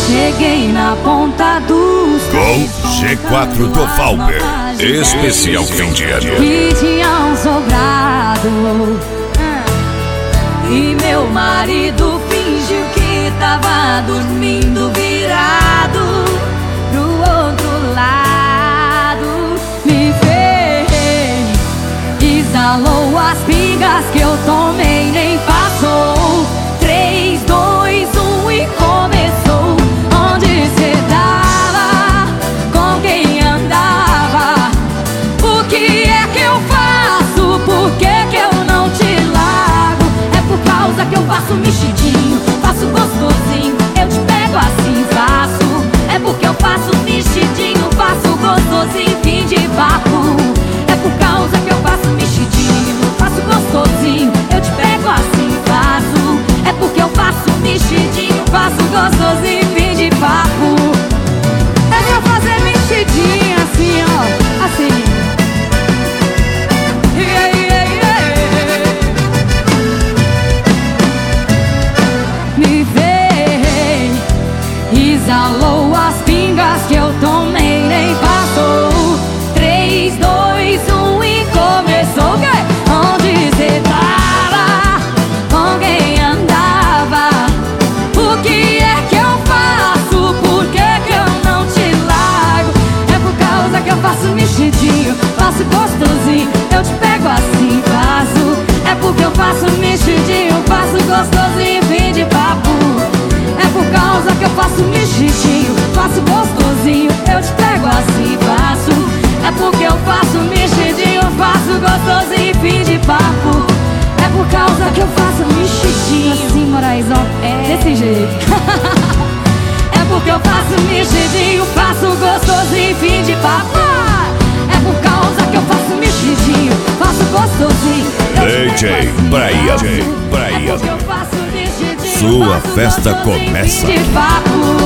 Cheguei na ponta dos Com G4 do Valber, especial fim de ano. que tinham sobrado. E meu marido fingiu que tava dormindo virado pro outro lado. Me fez, exalou as pingas que eu tomei, nem passou. 3, 2, 1 e começou. Onde cê tava? Com quem andava? O que é que eu faço? Por que que eu não te largo? É por causa que eu faço mexidinho, faço gostosinho, eu te pego assim, faço. É porque eu faço mexidinho, faço gostosinho, fim de papo. É por causa que eu faço mexidinho, faço gostosinho, eu te pego assim, faço. É porque eu faço mexidinho, faço gostosinho, fim de papo. É pra fazer mexidinho assim, ó, assim. Me veio, exalou as pingas que eu tomei, nem passou. 3, 2, 1 e começou. Onde cê tava? Com quem andava? O que é que eu faço? Por que que eu não te largo? É por causa que eu faço mexidinho, faço gostosinho, eu te pego assim, faço. É porque eu faço mexidinho, faço gostosinho, fim de papo. É por causa que eu faço mexidinho, faço gostosinho, eu te pego assim, faço. É porque eu faço mexidinho, faço gostosinho, fim de papo. É por causa que eu faço mexidinho assim, Moraes, ó, desse jeito. É porque eu faço mexidinho, faço gostosinho, fim de papo. É por causa que eu faço mexidinho, faço gostosinho, eu te pego DJ assim, Brian, faço. Brian. É porque eu faço mexidinho, Sua faço festa gostosinho, começa. fim de papo.